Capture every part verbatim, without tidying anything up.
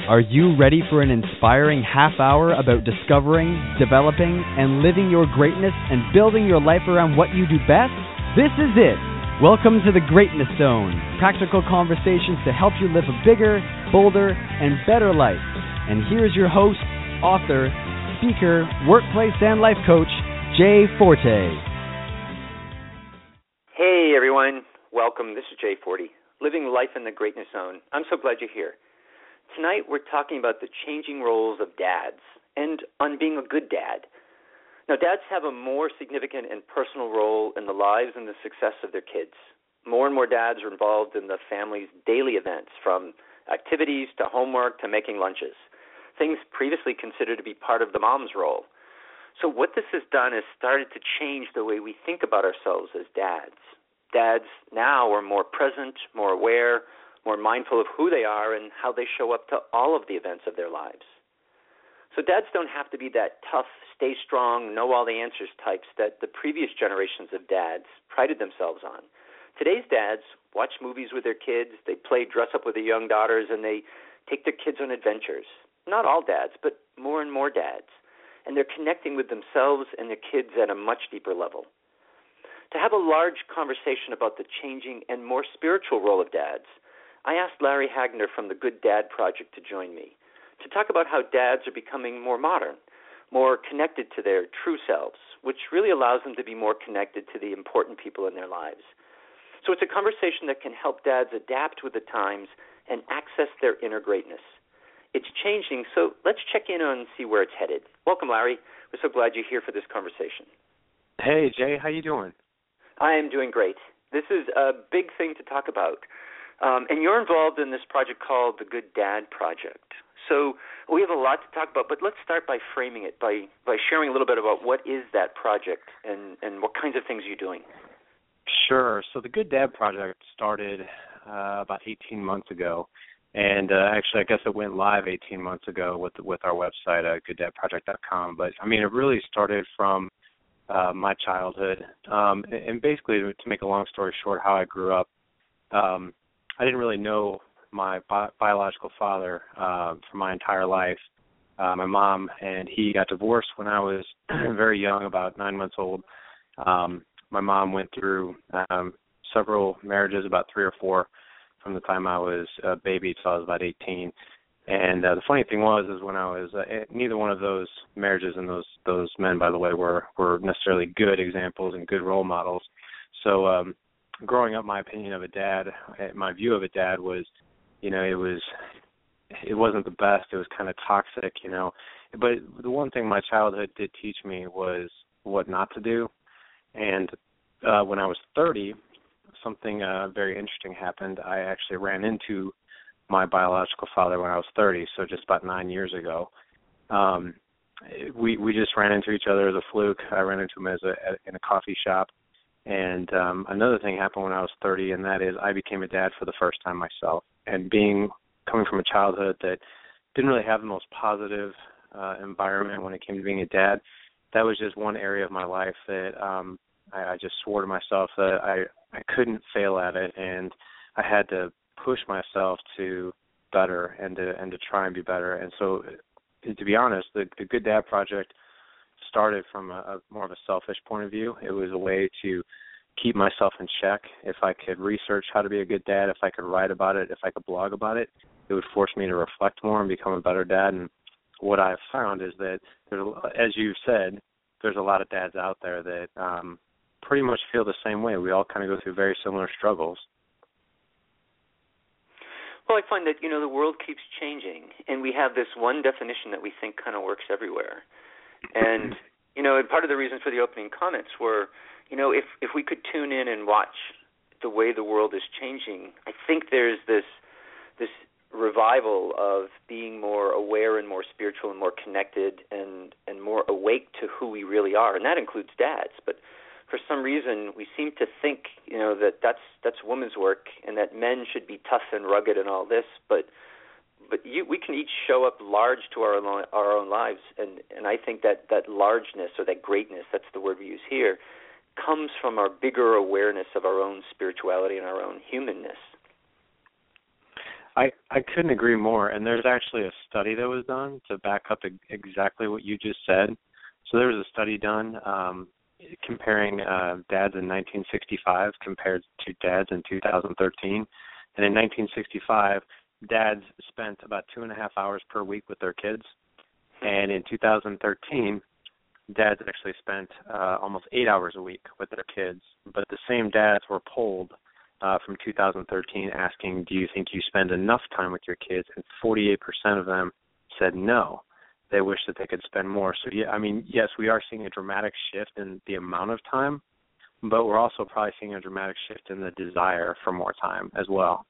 Are you ready for an inspiring half hour about discovering, developing, and living your greatness and building your life around what you do best? This is it. Welcome to the Greatness Zone. Practical conversations to help you live a bigger, bolder, and better life. And here's your host, author, speaker, workplace, and life coach, Jay Forte. Hey everyone, welcome. This is Jay Forte, living life in the Greatness Zone. I'm so glad you're here. Tonight we're talking about the changing roles of dads and on being a good dad. Now, dads have a more significant and personal role in the lives and the success of their kids. More and more dads are involved in the family's daily events, from activities to homework to making lunches, things previously considered to be part of the mom's role. So what this has done is started to change the way we think about ourselves as dads. Dads now are more present, more aware, more mindful of who they are and how they show up to all of the events of their lives. So dads don't have to be that tough, stay strong, know all the answers types that the previous generations of dads prided themselves on. Today's dads watch movies with their kids, they play dress up with their young daughters, and they take their kids on adventures. Not all dads, but more and more dads. And they're connecting with themselves and their kids at a much deeper level. To have a large conversation about the changing and more spiritual role of dads, I asked Larry Hagner from the Good Dad Project to join me to talk about how dads are becoming more modern, more connected to their true selves, which really allows them to be more connected to the important people in their lives. So it's a conversation that can help dads adapt with the times and access their inner greatness. It's changing, so let's check in on and see where it's headed. Welcome, Larry. We're so glad you're here for this conversation. Hey, Jay. How you doing? I am doing great. This is a big thing to talk about. Um, and you're involved in this project called the Good Dad Project. So we have a lot to talk about, but let's start by framing it, by, by sharing a little bit about what is that project and, and what kinds of things you're doing. Sure. So the Good Dad Project started uh, about eighteen months ago. And uh, actually, I guess it went live eighteen months ago with with our website, uh, good dad project dot com. But, I mean, it really started from uh, my childhood. Um, and basically, to make a long story short, how I grew up, um, I didn't really know my bi- biological father uh, for my entire life. Uh, my mom and he got divorced when I was very young, about nine months old. Um, my mom went through um, several marriages, about three or four, from the time I was a baby till I was about eighteen. And uh, the funny thing was, is when I was uh, neither one of those marriages and those those men, by the way, were were necessarily good examples and good role models. So um, growing up, my opinion of a dad, my view of a dad was, you know, it was, it wasn't the best. It was kind of toxic, you know. But the one thing my childhood did teach me was what not to do. And uh, when I was thirty, something uh, very interesting happened. I actually ran into my biological father when I was thirty, so just about nine years ago. Um, we we just ran into each other as a fluke. I ran into him as a in a coffee shop. And um, another thing happened when I was thirty, and that is I became a dad for the first time myself. And being coming from a childhood that didn't really have the most positive uh, environment when it came to being a dad, that was just one area of my life that um, I, I just swore to myself that I, I couldn't fail at it, and I had to push myself to better and to and to try and be better. And so, to be honest, the, the Good Dad Project started from a, a more of a selfish point of view. It was a way to keep myself in check. If I could research how to be a good dad, if I could write about it, if I could blog about it, it would force me to reflect more and become a better dad. And what I've found is that, there's, as you've said, there's a lot of dads out there that um, pretty much feel the same way. We all kind of go through very similar struggles. Well, I find that, you know, the world keeps changing, and we have this one definition that we think kind of works everywhere. And, you know, and part of the reasons for the opening comments were, you know, if, if we could tune in and watch the way the world is changing, I think there's this this revival of being more aware and more spiritual and more connected and, and more awake to who we really are, and that includes dads. But for some reason, we seem to think, you know, that that's that's women's work and that men should be tough and rugged and all this, but But you, we can each show up large to our own, our own lives, and, and I think that, that largeness or that greatness, that's the word we use here, comes from our bigger awareness of our own spirituality and our own humanness. I, I couldn't agree more. And there's actually a study that was done to back up exactly what you just said. So there was a study done um, comparing uh, dads in nineteen sixty-five compared to dads in two thousand thirteen. And in nineteen sixty-five, dads spent about two and a half hours per week with their kids. And in two thousand thirteen, dads actually spent uh, almost eight hours a week with their kids. But the same dads were polled uh, from two thousand thirteen asking, do you think you spend enough time with your kids? And forty-eight percent of them said no. They wish that they could spend more. So, yeah, I mean, yes, we are seeing a dramatic shift in the amount of time, but we're also probably seeing a dramatic shift in the desire for more time as well.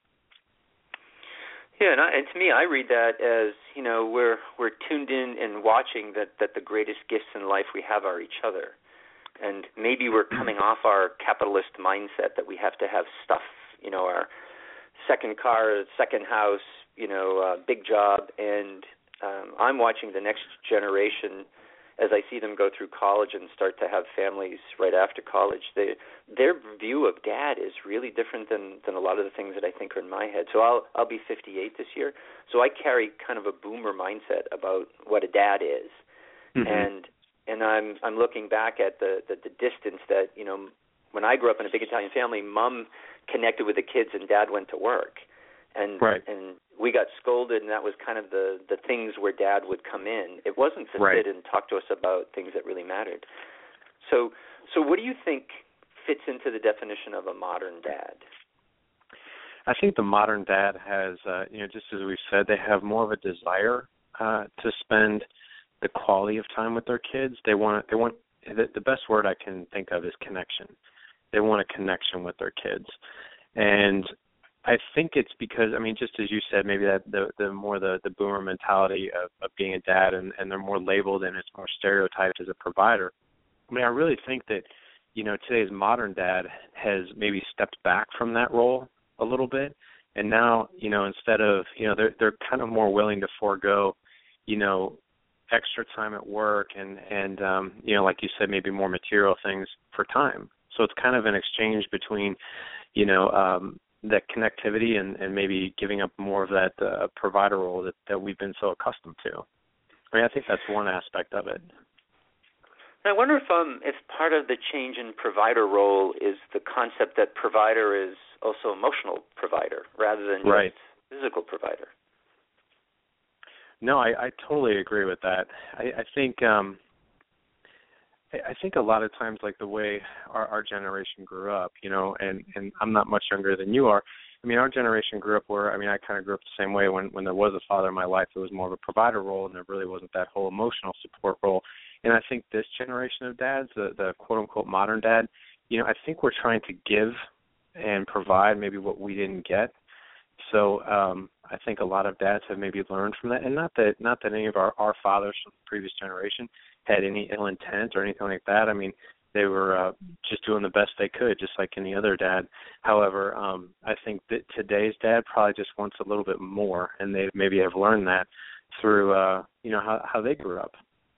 Yeah, and, I, and to me, I read that as, you know, we're we're tuned in and watching that, that the greatest gifts in life we have are each other. And maybe we're coming off our capitalist mindset that we have to have stuff, you know, our second car, second house, you know, uh, big job. And um, I'm watching the next generation as I see them go through college and start to have families right after college. They, their view of dad is really different than, than a lot of the things that I think are in my head. So I'll I'll be fifty-eight this year. So I carry kind of a boomer mindset about what a dad is. Mm-hmm. And and I'm I'm looking back at the, the, the distance that, you know, when I grew up in a big Italian family, mom connected with the kids and dad went to work. And right. and we got scolded, and that was kind of the, the things where dad would come in. It wasn't to right. sit and talk to us about things that really mattered. So so what do you think fits into the definition of a modern dad? I think the modern dad has, uh, you know, just as we've said, they have more of a desire uh, to spend the quality of time with their kids. They want, they want the, the best word I can think of is connection. They want a connection with their kids. And I think it's because, I mean, just as you said, maybe that the, the more the, the boomer mentality of, of being a dad, and, and they're more labeled and it's more stereotyped as a provider. I mean, I really think that, you know, today's modern dad has maybe stepped back from that role a little bit. And now, you know, instead of, you know, they're they're kind of more willing to forego, you know, extra time at work and, and um, you know, like you said, maybe more material things for time. So it's kind of an exchange between, you know, um, that connectivity and, and maybe giving up more of that uh, provider role that, that we've been so accustomed to. I mean, I think that's one aspect of it. I wonder if um if part of the change in provider role is the concept that provider is also emotional provider rather than right. just physical provider. No, I, I totally agree with that. I, I think um, I think a lot of times, like the way our, our generation grew up, you know, and, and I'm not much younger than you are. I mean, our generation grew up where, I mean, I kind of grew up the same way. When, when there was a father in my life, it was more of a provider role, and there really wasn't that whole emotional support role. And I think this generation of dads, the, the quote-unquote modern dad, you know, I think we're trying to give and provide maybe what we didn't get. So um, I think a lot of dads have maybe learned from that, and not that not that any of our, our fathers from the previous generation had any ill intent or anything like that. I mean, they were uh, just doing the best they could, just like any other dad. However, um, I think that today's dad probably just wants a little bit more, and they maybe have learned that through, uh, you know, how, how they grew up.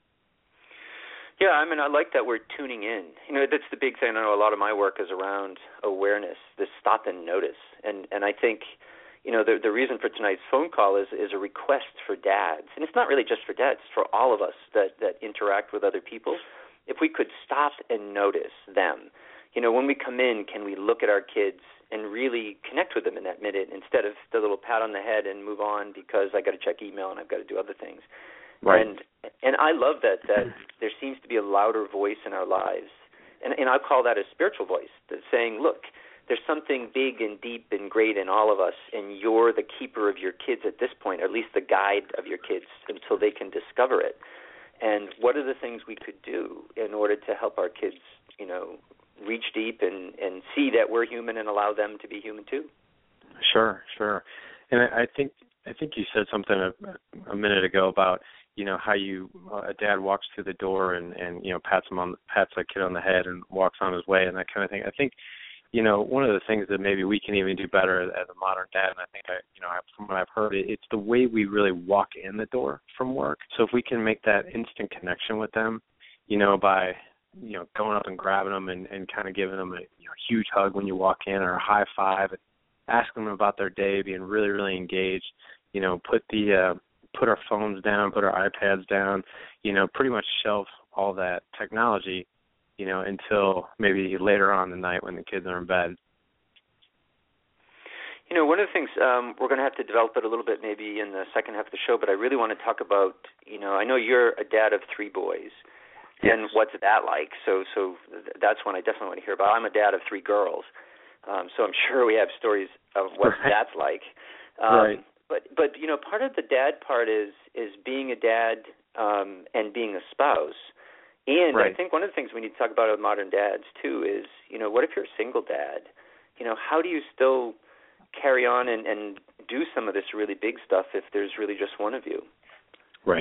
Yeah, I mean, I like that we're tuning in. You know, that's the big thing. I know a lot of my work is around awareness, this stop and notice. And and I think, you know, the the reason for tonight's phone call is, is a request for dads. And it's not really just for dads, it's for all of us that, that interact with other people. If we could stop and notice them, you know, when we come in, can we look at our kids and really connect with them in that minute instead of the little pat on the head and move on because I got to check email and I've got to do other things. Right. And and I love that that there seems to be a louder voice in our lives. And and I call that a spiritual voice that's saying, look, there's something big and deep and great in all of us, and you're the keeper of your kids at this point, or at least the guide of your kids until they can discover it. And what are the things we could do in order to help our kids, you know, reach deep and, and see that we're human and allow them to be human too? Sure, sure. And I, I think I think you said something a, a minute ago about, you know, how you uh, a dad walks through the door and, and you know pats him on pats a kid on the head and walks on his way and that kind of thing. I think, you know, one of the things that maybe we can even do better as, as a modern dad, and I think, I, you know, from what I've heard, it, it's the way we really walk in the door from work. So if we can make that instant connection with them, you know, by, you know, going up and grabbing them and, and kind of giving them a you know, huge hug when you walk in or a high five, asking them about their day, being really, really engaged. You know, put the uh, put our phones down, put our iPads down. You know, pretty much shelf all that technology. You know, until maybe later on in the night when the kids are in bed. You know, one of the things, um, we're going to have to develop it a little bit maybe in the second half of the show, but I really want to talk about, you know, I know you're a dad of three boys, yes. and what's that like? So so that's one I definitely want to hear about. I'm a dad of three girls, um, so I'm sure we have stories of what right. that's like. Um, right. But, but, you know, part of the dad part is, is being a dad um, and being a spouse. And right. I think one of the things we need to talk about with modern dads, too, is, you know, what if you're a single dad? You know, how do you still carry on and, and do some of this really big stuff if there's really just one of you? Right.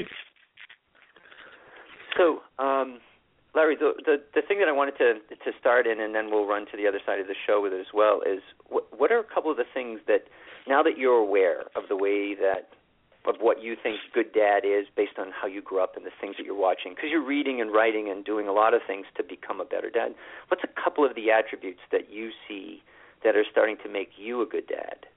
So, um, Larry, the, the the thing that I wanted to to start in, and then we'll run to the other side of the show with it as well, is what, what are a couple of the things that, now that you're aware of the way that, of what you think good dad is based on how you grew up and the things that you're watching, because you're reading and writing and doing a lot of things to become a better dad, what's a couple of the attributes that you see that are starting to make you a good dad?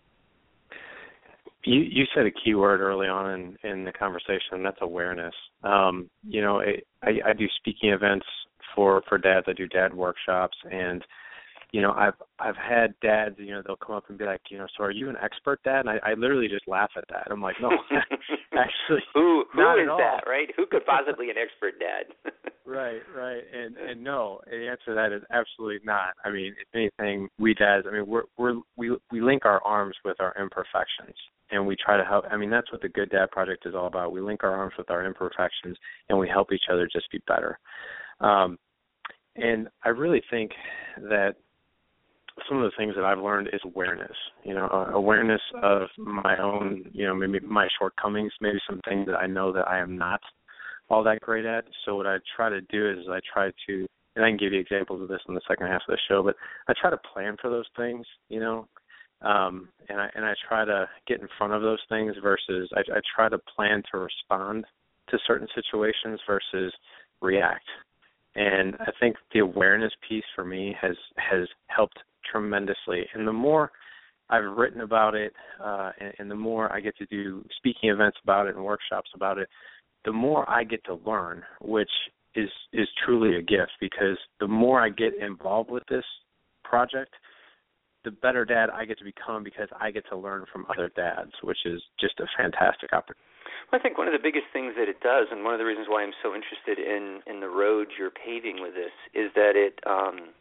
You, you said a key word early on in, in the conversation, and that's awareness. Um, you know, I, I, I do speaking events for, for dads. I do dad workshops, and you know, I've I've had dads, you know, they'll come up and be like, you know, so are you an expert dad? And I, I literally just laugh at that. I'm like, no, actually, who who not is at all. that, right? Who could possibly be an expert dad? Right, right, and and no, the answer to that is absolutely not. I mean, if anything, we dads, I mean, we're we're we we link our arms with our imperfections, and we try to help. I mean, that's what the Good Dad Project is all about. We link our arms with our imperfections, and we help each other just be better. Um, and I really think that some of the things that I've learned is awareness, you know, uh, awareness of my own, you know, maybe my shortcomings, maybe some things that I know that I am not all that great at. So what I try to do is I try to, and I can give you examples of this in the second half of the show, but I try to plan for those things, you know, um, and I and I try to get in front of those things versus I, I try to plan to respond to certain situations versus react. And I think the awareness piece for me has has helped tremendously. And the more I've written about it, uh, and, and the more I get to do speaking events about it and workshops about it, the more I get to learn, which is is truly a gift, because the more I get involved with this project, the better dad I get to become, because I get to learn from other dads, which is just a fantastic opportunity. Well, I think one of the biggest things that it does, and one of the reasons why I'm so interested in, in the road you're paving with this, is that it um,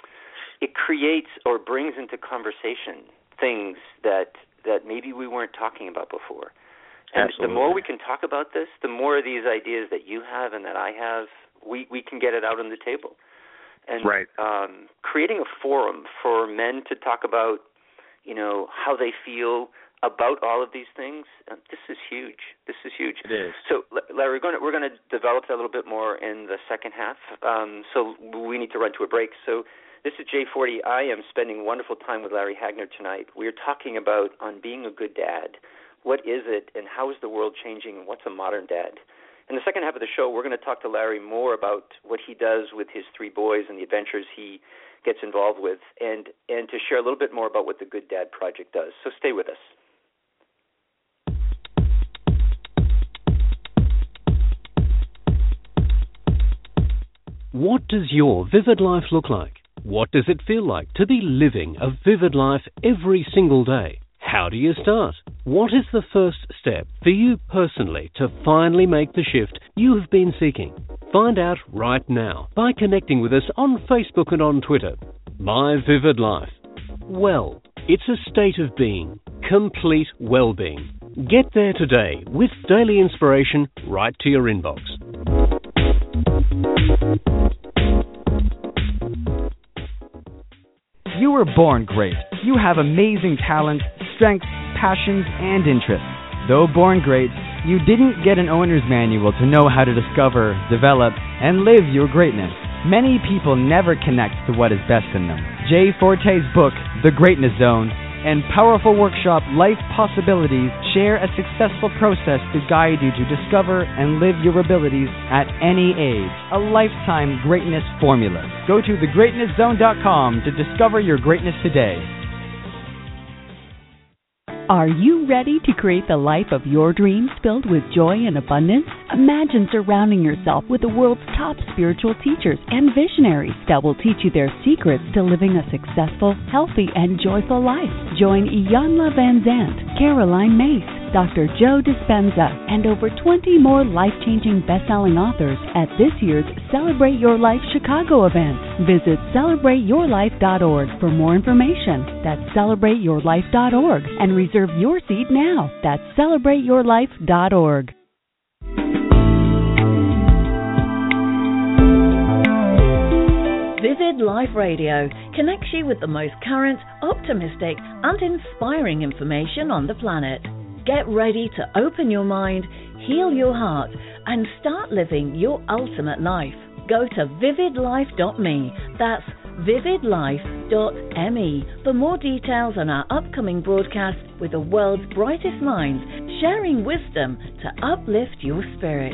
it creates or brings into conversation things that that maybe we weren't talking about before. And Absolutely. The more we can talk about this, the more of these ideas that you have and that I have, we, we can get it out on the table. And right. um, creating a forum for men to talk about, you know, how they feel about all of these things, uh, this is huge. This is huge. It is. So, Larry, we're going to, we're going to develop that a little bit more in the second half. Um, so we need to run to a break. So this is J forty. I am spending wonderful time with Larry Hagner tonight. We are talking about on being a good dad. What is it, and how is the world changing, and what's a modern dad? In the second half of the show, we're going to talk to Larry more about what he does with his three boys and the adventures he gets involved with, and, and to share a little bit more about what the Good Dad Project does. So stay with us. What does your vivid life look like? What does it feel like to be living a vivid life every single day? How do you start? What is the first step for you personally to finally make the shift you have been seeking? Find out right now by connecting with us on Facebook and on Twitter. My Vivid Life. Well, it's a state of being, complete well-being. Get there today with daily inspiration right to your inbox. You were born great. You have amazing talent, strengths, passions, and interests. Though born great, you didn't get an owner's manual to know how to discover, develop, and live your greatness. Many people never connect to what is best in them. Jay Forte's book, The Greatness Zone, and powerful workshop, Life Possibilities, share a successful process to guide you to discover and live your abilities at any age. A lifetime greatness formula. Go to the greatness zone dot com to discover your greatness today. Are you ready to create the life of your dreams filled with joy and abundance? Imagine surrounding yourself with the world's top spiritual teachers and visionaries that will teach you their secrets to living a successful, healthy, and joyful life. Join Iyanla Vanzant, Caroline Mace, Doctor Joe Dispenza, and over twenty more life-changing best-selling authors at this year's Celebrate Your Life Chicago event. Visit celebrate your life dot org for more information. That's celebrate your life dot org and reserve your seat now. That's celebrate your life dot org. Vivid Life Radio connects you with the most current, optimistic, and inspiring information on the planet. Get ready to open your mind, heal your heart, and start living your ultimate life. Go to vivid life dot me. That's vivid life dot me for more details on our upcoming broadcast with the world's brightest minds, sharing wisdom to uplift your spirit.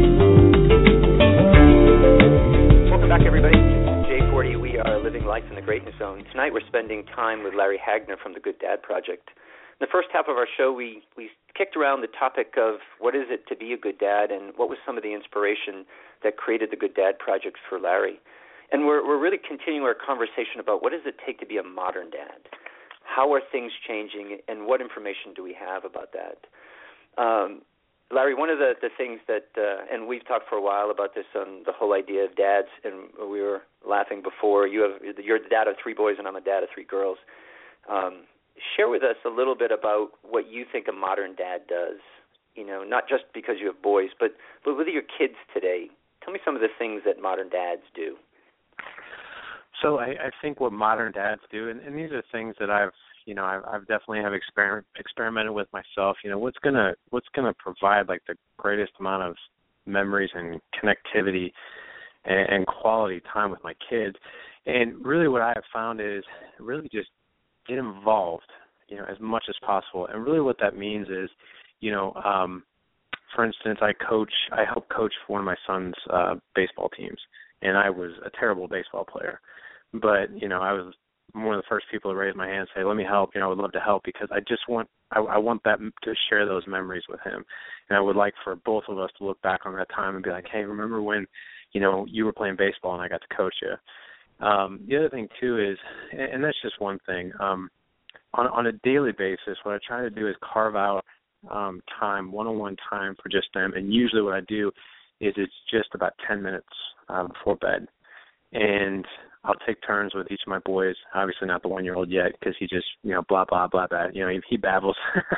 Welcome back, everybody. J forty. We are living life in the greatness zone. Tonight we're spending time with Larry Hagner from the Good Dad Project. In the first half of our show, we, we kicked around the topic of what is it to be a good dad and what was some of the inspiration that created the Good Dad Project for Larry. And we're, we're really continuing our conversation about what does it take to be a modern dad? How are things changing, and what information do we have about that? Um, Larry, one of the, the things that, uh, and we've talked for a while about this on the whole idea of dads, and we were laughing before, you have, you're the dad of three boys and I'm a dad of three girls. Um, Share with us a little bit about what you think a modern dad does, you know, not just because you have boys, but, but with your kids today. Tell me some of the things that modern dads do. So I, I think what modern dads do, and, and these are things that I've, you know, I've, I've definitely have experiment, experimented with myself. You know, what's gonna what's gonna provide like the greatest amount of memories and connectivity and, and quality time with my kids. And really, what I have found is really just get involved, you know, as much as possible. And really what that means is, you know, um, for instance, I coach, I help coach for one of my son's uh, baseball teams, and I was a terrible baseball player. But, you know, I was one of the first people to raise my hand and say, let me help, you know, I would love to help, because I just want, I, I want that to share those memories with him. And I would like for both of us to look back on that time and be like, hey, remember when, you know, you were playing baseball and I got to coach you. Um, the other thing, too, is, and that's just one thing, um, on, on a daily basis, what I try to do is carve out um, time, one-on-one time for just them. And usually what I do is it's just about ten minutes uh, before bed. And I'll take turns with each of my boys, obviously not the one-year-old yet, because he just, you know, blah, blah, blah, blah. You know, he, he babbles.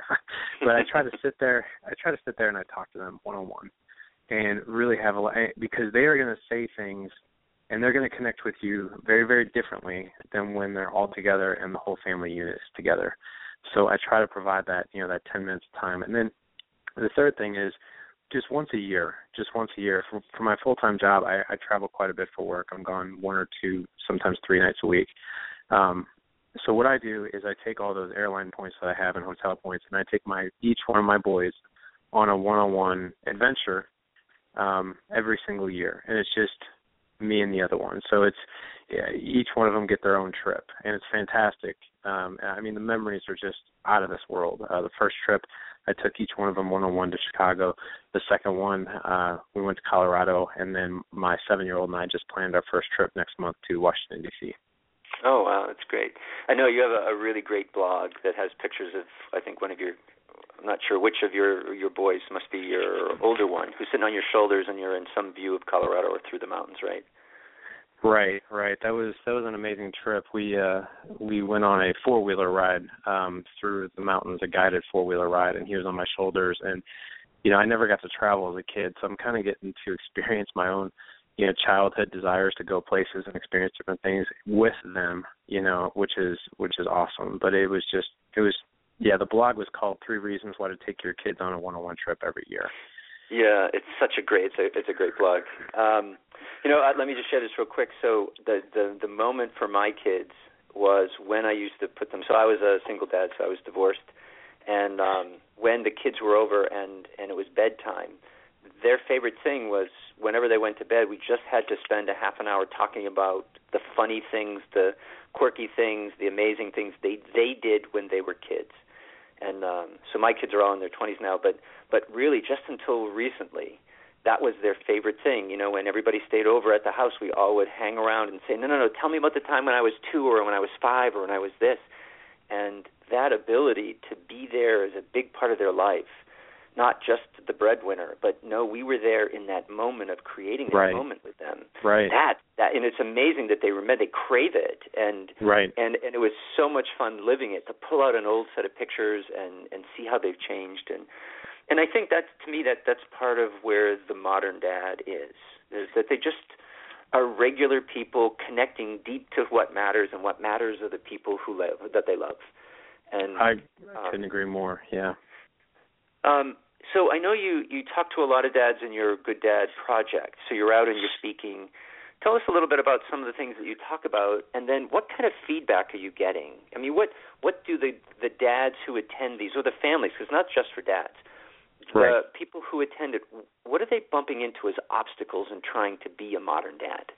But I try to sit there, I try to sit there and I talk to them one-on-one and really have a lot, because they are going to say things and they're going to connect with you very, very differently than when they're all together and the whole family unit is together. So I try to provide that, you know, that ten minutes of time. And then the third thing is just once a year, just once a year. For, for my full-time job, I, I travel quite a bit for work. I'm gone one or two, sometimes three nights a week. Um, so what I do is I take all those airline points that I have and hotel points, and I take my each one of my boys on a one-on-one adventure um, every single year. And it's just me and the other one. So it's yeah, each one of them get their own trip, and it's fantastic. Um, I mean, the memories are just out of this world. Uh, the first trip, I took each one of them one-on-one to Chicago. The second one, uh, we went to Colorado, and then my seven-year-old and I just planned our first trip next month to Washington, D C Oh, wow, that's great. I know you have a, a really great blog that has pictures of, I think, one of your, I'm not sure which of your your boys, must be your older one, who's sitting on your shoulders and you're in some view of Colorado or through the mountains, right? Right, right. That was that was an amazing trip. We uh, we went on a four-wheeler ride um, through the mountains, a guided four-wheeler ride, and he was on my shoulders. And, you know, I never got to travel as a kid, so I'm kind of getting to experience my own, you know, childhood desires to go places and experience different things with them, you know, which is which is awesome. But it was just, it was, yeah, the blog was called Three Reasons Why to Take Your Kids on a One-on-One Trip Every Year. Yeah, it's such a great, it's a, it's a great blog. Um, you know, uh, let me just share this real quick. So the, the the moment for my kids was when I used to put them, so I was a single dad, so I was divorced, and um, when the kids were over and, and it was bedtime, their favorite thing was whenever they went to bed, we just had to spend a half an hour talking about the funny things, the quirky things, the amazing things they, they did when they were kids. And um, so my kids are all in their twenties now, but but really just until recently, that was their favorite thing. You know, when everybody stayed over at the house, we all would hang around and say, no, no, no, tell me about the time when I was two or when I was five or when I was this. And that ability to be there is a big part of their life, not just the breadwinner, but no, we were there in that moment of creating that right. moment with them. Right. That, that, and it's amazing that they remember, they crave it. And, right. and, and it was so much fun living it, to pull out an old set of pictures and, and see how they've changed. And, And I think that, to me, that that's part of where the modern dad is, is that they just are regular people connecting deep to what matters, and what matters are the people who live, that they love. And I, I um, couldn't agree more, yeah. Um, so I know you, you talk to a lot of dads in your Good Dad project, so you're out and you're speaking. Tell us a little bit about some of the things that you talk about, and then what kind of feedback are you getting? I mean, what, what do the, the dads who attend these, or the families, because it's not just for dads, Right. the people who attend it, what are they bumping into as obstacles in trying to be a modern dad?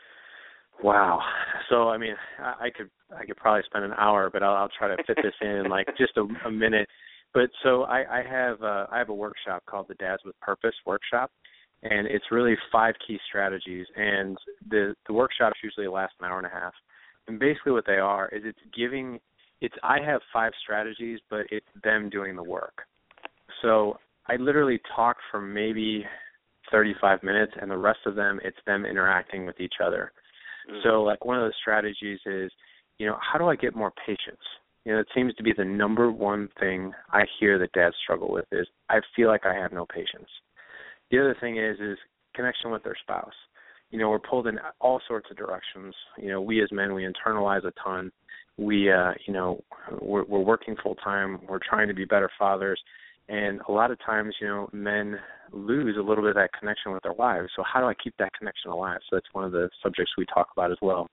Wow. So I mean, I, I could I could probably spend an hour, but I'll, I'll try to fit this in like just a, a minute. But so I, I have uh, I have a workshop called the Dads with Purpose workshop, and it's really five key strategies. And the the workshops usually last an hour and a half. And basically, what they are is it's giving it's I have five strategies, but it's them doing the work. So I literally talk for maybe thirty-five minutes, and the rest of them, it's them interacting with each other. Mm-hmm. So, like, one of the strategies is, you know, how do I get more patience? You know, it seems to be the number one thing I hear that dads struggle with is, I feel like I have no patience. The other thing is, is connection with their spouse. You know, we're pulled in all sorts of directions. You know, we as men, we internalize a ton. We, uh, you know, we're, we're working full-time. We're trying to be better fathers. And a lot of times, you know, men lose a little bit of that connection with their wives. So how do I keep that connection alive? So that's one of the subjects we talk about as well.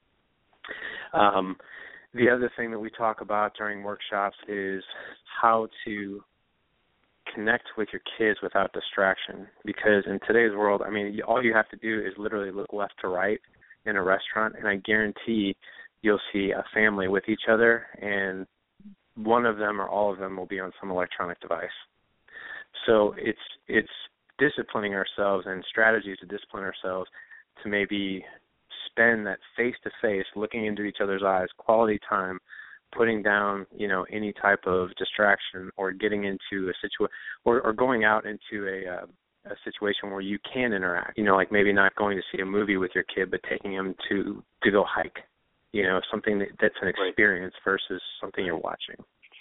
Um, the other thing that we talk about during workshops is how to connect with your kids without distraction. Because in today's world, I mean, all you have to do is literally look left to right in a restaurant, and I guarantee you'll see a family with each other, and one of them or all of them will be on some electronic device. So it's it's disciplining ourselves and strategies to discipline ourselves to maybe spend that face-to-face, looking into each other's eyes, quality time, putting down, you know, any type of distraction or getting into a situation or, or going out into a, uh, a situation where you can interact, you know, like maybe not going to see a movie with your kid, but taking him to, to go hike, you know, something that, that's an experience right. versus something you're watching.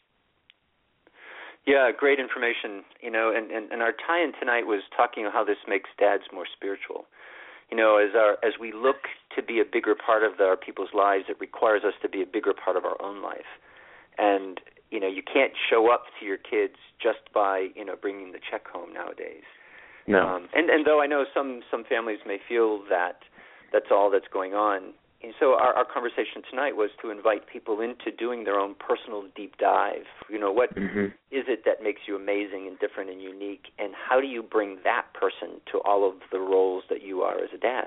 Yeah, great information. You know, and, and, and our tie-in tonight was talking about how this makes dads more spiritual. You know, as our as we look to be a bigger part of the, our people's lives, it requires us to be a bigger part of our own life. And, you know, you can't show up to your kids just by, you know, bringing the check home nowadays. No. Um, and, and though I know some, some families may feel that that's all that's going on, and so our, our conversation tonight was to invite people into doing their own personal deep dive. You know, what mm-hmm. is it that makes you amazing and different and unique, and how do you bring that person to all of the roles that you are as a dad?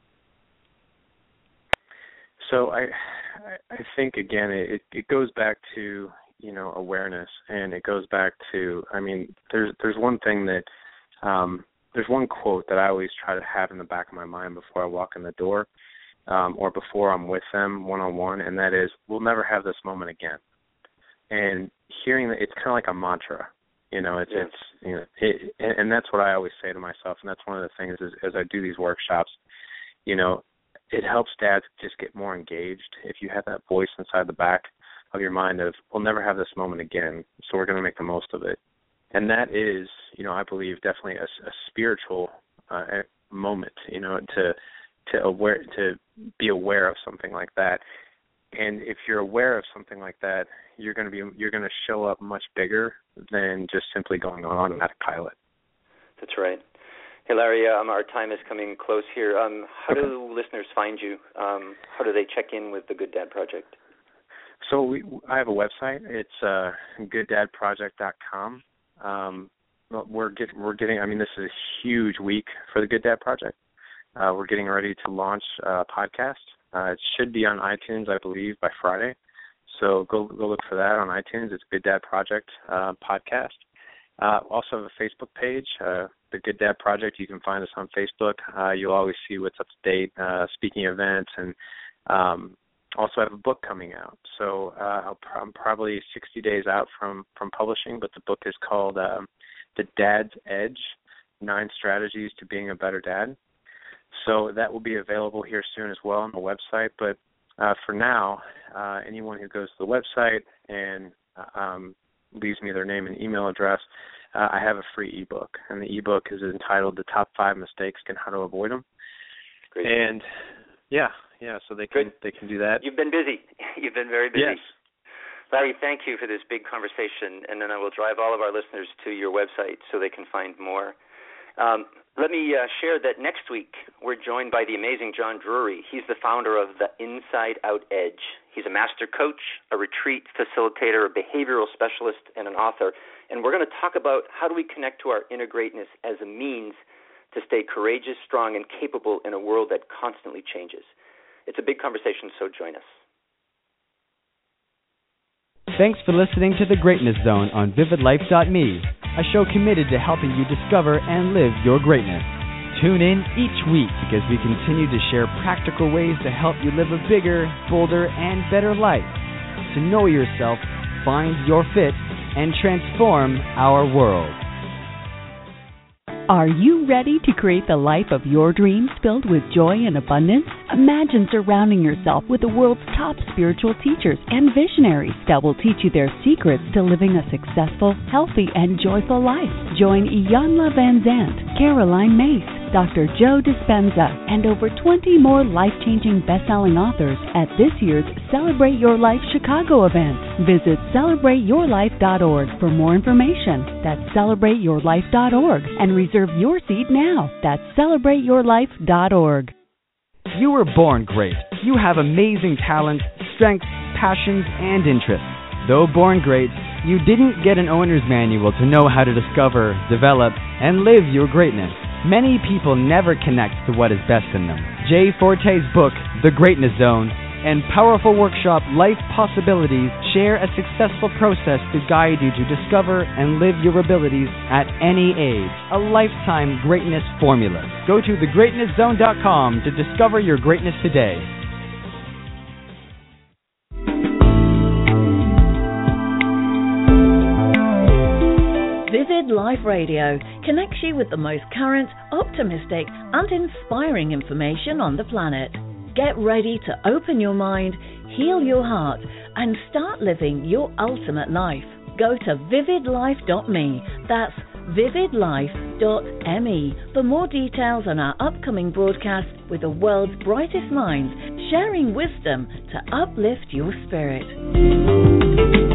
So I I think, again, it, it goes back to, you know, awareness, and it goes back to, I mean, there's there's one thing that, um, there's one quote that I always try to have in the back of my mind before I walk in the door. Um, or before I'm with them one-on-one, and that is, we'll never have this moment again. And hearing that, it's kind of like a mantra, you know, it's, yeah. it's you know, it, and, and that's what I always say to myself, and that's one of the things is, as I do these workshops, you know, it helps dads just get more engaged if you have that voice inside the back of your mind of, we'll never have this moment again, so we're going to make the most of it. And that is, you know, I believe definitely a, a spiritual uh, moment, you know, to to aware to be aware of something like that. And if you're aware of something like that, you're going to be you're going to show up much bigger than just simply going on automatic pilot. That's right. Hey, Larry, um, our time is coming close here. Um, how okay. do listeners find you? Um, how do they check in with the Good Dad Project? So we, I have a website. It's uh, good dad project dot com. Um, we're getting we're getting. I mean, this is a huge week for the Good Dad Project. Uh, we're getting ready to launch a podcast. Uh, it should be on iTunes, I believe, by Friday. So go go look for that on iTunes. It's Good Dad Project uh, podcast. Uh, also have a Facebook page, uh, The Good Dad Project. You can find us on Facebook. Uh, you'll always see what's up to date, uh, speaking events, and um, also have a book coming out. So uh, I'll, I'm probably sixty days out from, from publishing, but the book is called um, The Dad's Edge, Nine Strategies to Being a Better Dad. So that will be available here soon as well on the website. But uh, for now, uh, anyone who goes to the website and um, leaves me their name and email address, uh, I have a free ebook. And the ebook is entitled The Top Five Mistakes and How to Avoid Them. Great. And, yeah, yeah, so they can Good. they can do that. You've been busy. You've been very busy. Yes. Larry, thank you for this big conversation, and then I will drive all of our listeners to your website so they can find more. Um, let me uh, share that next week we're joined by the amazing John Drury. He's the founder of the Inside Out Edge. He's a master coach, a retreat facilitator, a behavioral specialist, and an author. And we're going to talk about how do we connect to our inner greatness as a means to stay courageous, strong, and capable in a world that constantly changes. It's a big conversation, so join us. Thanks for listening to The Greatness Zone on vivid life dot me, a show committed to helping you discover and live your greatness. Tune in each week because we continue to share practical ways to help you live a bigger, bolder, and better life. To know yourself, find your fit, and transform our world. Are you ready to create the life of your dreams filled with joy and abundance? Imagine surrounding yourself with the world's top spiritual teachers and visionaries that will teach you their secrets to living a successful, healthy, and joyful life. Join Iyanla Vanzant, Caroline Mace, Doctor Joe Dispenza, and over twenty more life-changing best-selling authors at this year's Celebrate Your Life Chicago event. Visit celebrate your life dot org for more information. That's celebrate your life dot org and reserve your seat now. That's celebrate your life dot org. You were born great. You have amazing talents, strengths, passions, and interests. Though born great, you didn't get an owner's manual to know how to discover, develop, and live your greatness. Many people never connect to what is best in them. Jay Forte's book, The Greatness Zone, and powerful workshop, Life Possibilities, share a successful process to guide you to discover and live your abilities at any age. A lifetime greatness formula. Go to the greatness zone dot com to discover your greatness today. Vivid Life Radio connects you with the most current, optimistic, and inspiring information on the planet. Get ready to open your mind, heal your heart, and start living your ultimate life. Go to vivid life dot me. That's vivid life dot me for more details on our upcoming broadcast with the world's brightest minds, sharing wisdom to uplift your spirit.